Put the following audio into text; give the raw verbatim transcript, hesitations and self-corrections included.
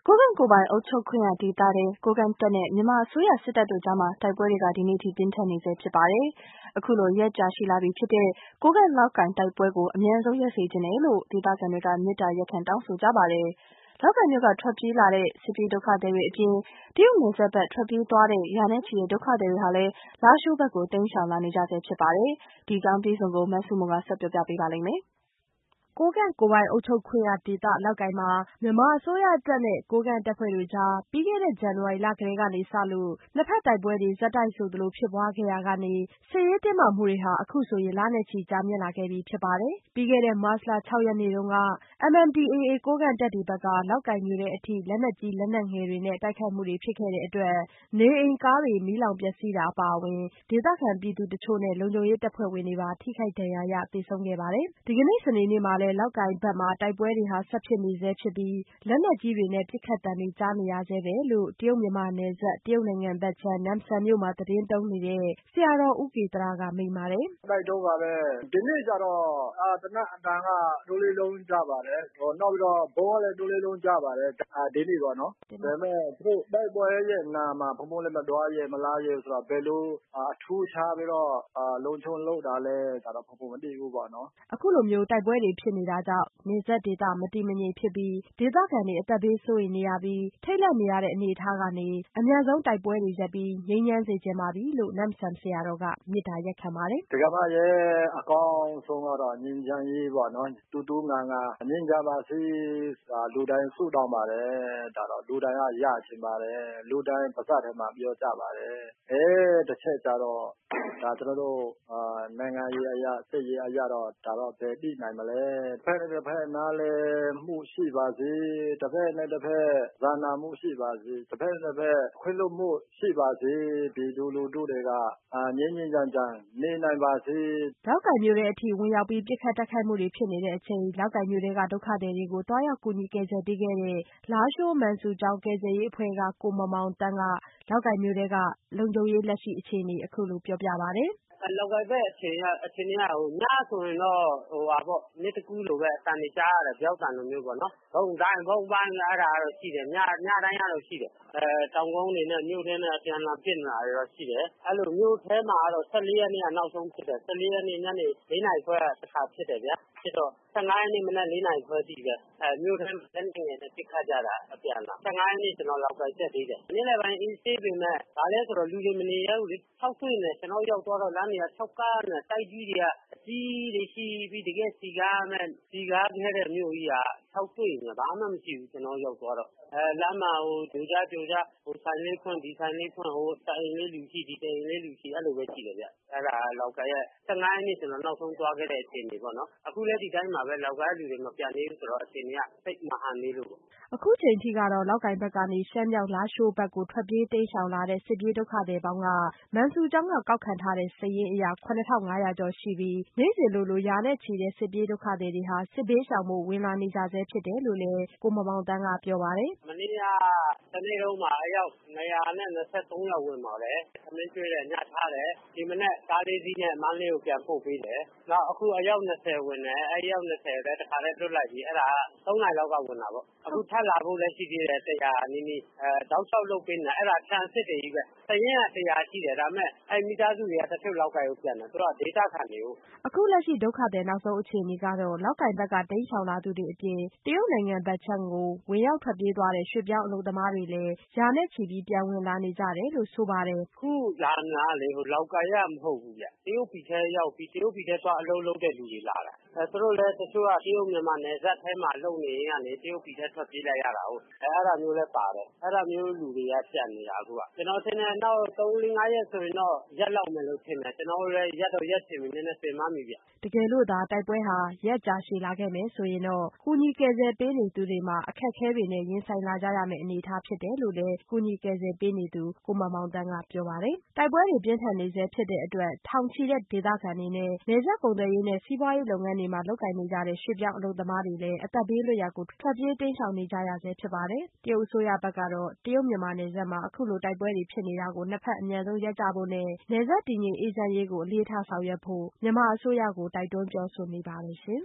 ကိုးကန့်ကိုယ်ပိုင်အုပ်ချုပ်ခွင့်ရဒေသထဲ ကိုးကန့်တပ်နဲ့မြန်မာအစိုးရစစ်တပ်တို့ကြားမှာတိုက်ပွဲတွေကဒီနေ့ထိပြင်းထန်နေဆဲဖြစ်ပါတယ်။ အခုလိုရက်ကြာရှည်လာပြီဖြစ်တဲ့ကိုးကန့်လောက်ကိုင်တိုက်ပွဲကိုအမြန်ဆုံးရပ်စေချင်တယ်လို့ဒေသခံတွေကမေတ္တာရပ်ခံတောင်းဆိုကြပါတယ်။ လောက်ကိုင်မြို့ကထွက်ပြေးလာတဲ့စစ်ပြေးဒုက္ခသည်တွေအပြင်တရုတ်နယ်စပ်ဘက်ထွက်ပြေးသွားတဲ့ရာနဲ့ချီတဲ့ဒုက္ခသည်တွေဟာလည်းလားရှိုးဘက်ကိုတိမ်းရှောင်လာနေကြဆဲဖြစ်ပါတယ်။ ဒီအကြောင်းအပြည့်အစုံကိုမဆုမွန်ကဆက်ပြောပြပါမယ်။ကိုးကန့်ကိုယ်ပိုင်အုပ်ချုပ်ခွင့်ရဒေသလောက်ကိုင်မှာမြန်မာအစိုးရတပ်နဲ့ကိုးကန့်တပ်ဖွဲ့တွေကြား ပြီးခဲ့တဲ့ဇန်နဝါရီလကတည်းကစလို့ နှစ်ဘက်တိုက်ပွဲတွေဆက်တိုက်ဆိုသလိုဖြစ်ပွားခဲ့ရာကနေ စစ်ရေးတင်းမာမှုတွေဟာအခုဆိုရင်လနဲ့ချီကြာမြင့်လာခဲ့ပြီဖြစ်ပါတယ်။ ပြီးခဲ့တဲ့မတ်လ ၆ရက်နေ့တုန်းက M N D A A ကိုးကန့်တပ်တွေဘက်က လောက်ကိုင်မြို့ထဲအထိလက်နက်ကြီးလက်နက်ငယ်တွေနဲ့တိုက်ခိုက်မှုတွေဖြစ်ခဲ့တဲ့အတွက် နေအိမ်ကားတွေမီးလောင်ပျက်စီးတာအပါအဝင် ဒေသခံပြည်သူတချို့နဲ့လုံခြုံရေးတပ်ဖွဲ့ဝင်တွေပါထိခိုက်ဒဏ်ရာရသေဆုံးခဲ့ပါတယ်။ ဒီကနေ့စနေနေ့မှာလည်းလောက်ကိုင်ဘက်မှာတိုက်ပွဲတွေဆက်ဖြစ်နေဆဲဖြစ်ပြီး လက်နက်ကြီးတွေနဲ့ပစ်ခတ်သံတွေကြားနေရဆဲပဲလို့ တရုတ်မြန်မာနယ်စပ် တရုတ်နိုင်ငံဘက်ခြမ်း နမ့်ဆန်မြို့မှာသတင်းသုံးနေတဲ့ ဆရာတော်ဦးကေသရကမိန့်ပါတယ်။ "တိုက်တုန်းကပဲဒီနေ့ကျတော့သေနတ်အသံကတိုးလေးလုံးကြားပါတယ်။နောက်ပြီးတော့ဗုံးကလည်းတိုးလေးလုံးကြားပါတယ်ဒီနေ့ပေါ့နော်။ဒါပေမဲ့သူတို့တိုက်ပွဲရဲ့နာမှာဘုန်းဘုန်းလည်းမသွားရဲမလာရဲဆိုတော့ဘယ်လိုအထူးခြားပြီးတော့လုံခြုံလုပ်တာလဲဒါတော့ဘုန်းဘုန်းမသိဘူးပေါ့နော်။" အခုလိုမျိုးတိုက်ပွဲတွေဖြစ်နေတာကြောင့်နယ်စပ်ဒေသမတည်မငြိမ်ဖြစ်ပြီး ဒေသခံတွေအသက်ဘေးစိုးရိမ်နေရပြီး ထိတ်လန့်နေရတဲ့အနေအထားကနေ အမြန်ဆုံးတိုက်ပွဲတွေရပ်ပြီးငြိမ်းချမ်းစေချင်ပါပြီလို့ နမ့်ဆန်ဆရာတော်ကမေတ္တာရပ်ခံပါတယ်။ "ဒကာမရဲ့အကောင်းဆုံးကတော့ငြိမ်းချမ်းရေးပေါ့နော်။တူတူငါငါငြိမ်းချမ်းပါစေလူတိုင်းဆုတောင်းပါတယ်ဒါတော့လူတိုင်းကရချင်ပါတယ်လူတိုင်းပါးစပ်ထဲမှာပြောကြပါတယ်။အဲတချက်ကျတော့ဒါကျွန်တော်တို့နိုင်ငံရေးအရစစ်ရေးအရတော့ဒါတော့ဘယ်ပြီးနိုင်မလဲ။တဖက်နဲ့တဖက်နားလည်မှုရှိပါစေတဖက်နဲ့တဖက်စာနာမှုရှိပါစေတဖက်နဲ့တဖက်ခွင့်လွှတ်မှုရှိပါစေပြည်သူလူထုတွေကငြိမ်းငြိမ်းချမ်းချမ်းနေနိုင်ပါစေ။လောက်ကိုင်မြို့ထဲအထိဝင်ရောက်ပြီးပစ်ခတ်တိုက်ခိုက်မှုတွေဖြစ်နေတဲ့အချိန်လောက်ကိုင်မြို့ထဲကဒုက္ခသည်တွေကိုသွားရောက်ကူညီကယ်ဆယ်ပေးခဲ့တဲ့ လားရှိုးမန်ဆူကျောင်းကယ်ဆယ်ရေးအဖွဲ့ကကိုမောင်မောင်သန်းက လောက်ကိုင်မြို့ထဲကလုံခြုံရေးလက်ရှိအခြေအနေအခုလိုပြောပြပါတယ်။ "လောက်ကိုင်ဘက်အခြေအနေကညဆိုရင်တော့နေ့တကူးလိုပဲအသံတွေကြားရတယ်ဗြောက်သံလိုမျိုးပေါ့နော်။ဗုံးတိုင်းဗုံးပိုင်းအဲဒါကတော့ရှိတယ်ညတိုင်းကတော့ရှိတယ်။တောင်ကုန်းတွေနဲ့မြို့ထဲနဲ့အပြန်အလှန်ပစ်နေတာတွေတော့ရှိတယ်။အဲလိုမြို့ထဲမှာကတော့၁၄ရက်နေ့ကနောက်ဆုံးဖြစ်တယ်။၁၄ရက်နေ့ညနေလေးနာရီခွဲကတခါဖြစ်တယ်ဗျာ။ဖြစ်တော့၁၅ရက်နေ့မနက်လေးနာရီခွဲအထိပဲမြို့ထဲမှာလက်နက်ငယ်နဲ့ပစ်ခတ်ကြတာအပြန်အလှန်။၁၅ရက်နေ့ကျွန်တော်လောက်ကိုင်တက်သေးတယ်။နေ့လည်ပိုင်းအေးဆေးပေမဲ့ဘာလဲဆိုတော့လူတွေမနေရဲဘူးလေ။ခြောက်သွေ့နေကျွန်တော်ရောက်သွားတော့လမ်းတွေကခြောက်ကားနေတိုက်ကြီးတွေကအကြီးတွေရှိပြီးတကယ်စည်ကားမဲ့စည်ကားခဲ့တဲ့မြို့ကြီးကခြောက်သွေ့နေဘာမှမရှိဘူးကျွန်တော်ရောက်သွားတော့အဲလမ်းမှာဟိုကြိုကြားကြိုကြားဟိုဆိုင်လေးဖွင့်ဒီဆိုင်လေးဖွင့်ဟိုတအိမ်လေးလူရှိဒီတအိမ်လေးလူရှိအဲလိုပဲရှိတယ်ဗျ။အဲဒါလောက်ကိုင်ရဲ့၁၅ရက်နေ့ကျွန်တော်နောက်ဆုံးသွားခဲ့တဲ့အခြေအနေပေါ့နော်။အခုလည်းဒီတိုင်းမှာပဲလောက်ကိုင်လူတွေမပြန်သေးဘူးဆိုတော့အခြေအနေကစိတ်မဟန်သေးလို့ပေါ့။အခုချိန်ထိကတော့လောက်ကိုင်ဘက်ကနေရှမ်းမြောက်လားရှိုးဘက်ကိုထွက်ပြေးတိမ်းရှောင်လာတဲ့စစ်ပြေးဒုက္ခသည်ပေါင်းကမန်ဆူကျောင်းကကောက်ခံထားတဲ့စာရင်းအရ ခုနှစ်ထောင့်ငါးရာကျော်ရှိပြီး နေ့စဉ်လိုလိုရာနဲ့ချီတဲ့စစ်ပြေးဒုက္ခသည်တွေဟာစစ်ဘေးရှောင်ဖို့ဝင်လာနေကြဆဲဖြစ်တယ်လို့လည်းကိုမောင်မောင်သန်းကပြောပါတယ်။မနေ့ကတနေ့လုံးမှာအယောက်နှစ်ရာနဲ့နှစ်ဆယ့်သုံးယောက်ဝင်ပါတယ်။ထမင်းကျွေးတယ်ညထားတယ်ဒီမနက်ကားလေးစီးနဲ့မန္တလေးကိုပြန်ပို့ပေးတယ်။နောက်အခုအယောက်နှစ်ဆယ်ဝင်တယ်အဲဒီအယောက်နှစ်ဆယ်လည်းတခါတည်းလွှတ်လိုက်ပြီအဲဒါကသုံးနာရီလောက်ကဝင်တာပေါ့။အခုထပ်လာဖို့လည်းရှိသေးတယ်တရာနီးနီးအဲတောက်လျှောက်လုပ်ပေးနေတာအဲဒါခြံအစ်စ်တွေကြီးပဲ။စာရင်းကတရာရှိတယ်ဒါပေမဲ့အဲမိသားစုတွေကတချို့လောက်ကိုင်ကိုပြန်တယ်သူတို့ကဒေသခံတွေကို။အခုလက်ရှိဒုက္ခသည်နောက်ဆုံးအခြေအနေကတော့လောက်ကိုင်ဘက်ကတိမ်းရှောင်လာသူတွေအပြင်တရုတ်နိုင်ငံဘက်ခြမ်းကိုဝင်ရောက်ထွက်ပြေးသွားတဲ့ရွှေ့ပြောင်းအလုပ်သမားတွေလည်းရာနဲ့ချီပြီးပြန်ဝင်လာနေကြတယ်လို့ဆိုပါတယ်။အခုလာနေတာကလေလောက်ကိုင်ကမဟုတ်ဘူးဗျ။တရုတ်ပြည်ထဲရောက်ပြီးတရုတ်ပြည်ထဲသွားအလုပ်လုပ်တဲ့လူတွေလာတာ။အဲသူတို့လည်းတချို့ကတရုတ်မြန်မာနယ်စပ်ထဲမှာလုပ်နေရင်ကနေတရုတ်ပြည်ထဲထွက်ပြေးလိုက်ရတာဟုတ်။အဲအဲ့ဒါမျိုးလည်းပါတယ်။အဲ့ဒါမျိုးလူတွေကပြန်နေတာအခုကကျွန်တော်ထင်တယ်နောက်သုံးလေးငါးရက်ဆိုရင်တော့ရက်လောက်မယ်လို့ထင်တယ်ကျွန်တော်လည်းရက်တော့ရက်ချင်ပြီနည်းနည်းပင်ပန်းပြီဗျ။တကယ်လို့သာတိုက်ပွဲဟာရက်ကြာရှည်လာခဲ့မယ်ဆိုရင်တော့ကူညီကယ်ဆယ်ပေးနေသူတွေမှာအခက်အခဲတွေနဲ့ရင်ဆိုင်လာကြရမယ့်အနေအထားဖြစ်တယ်လို့လည်းကူညီကယ်ဆယ်ပေးနေသူကိုမောင်မောင်သန်းကပြောပါတယ်။တိုက်ပွဲတွေပြင်းထန်နေဆဲဖြစ်တဲ့အတွက်ထောင်ချီတဲ့ဒေသခံတွေနဲ့နယ်စပ်ကုန်သွယ်ရေးနဲ့စီးပွားရေးလုပ်ငန်းတွေမှာလုပ်ကိုင်နေကြတဲ့ရွှေ့ပြောင်းအလုပ်သမားတွေလည်းအသက်ဘေးလွတ်ရာကိုထွက်ပြေးတိမ်းရှောင်နေကြရဆဲဖြစ်ပါတယ်။တရုတ်အစိုးရဘက်ကတော့တရုတ်မြန်မာနယ်စပ်မှာအခုလိုတိုက်ပွဲတွေဖြစ်နေတာကိုနှစ်ဘက်အမြန်ဆုံးရပ်ကြဖို့နဲ့နယ်စပ်တည်ငြိမ်အေးချမ်းရေးကိုအလေးထားဆောင်ရွက်ဖို့မြန်မာအစိုးရကိုတိုက်တွန်းပြောဆိုနေပါတယ်ရှင်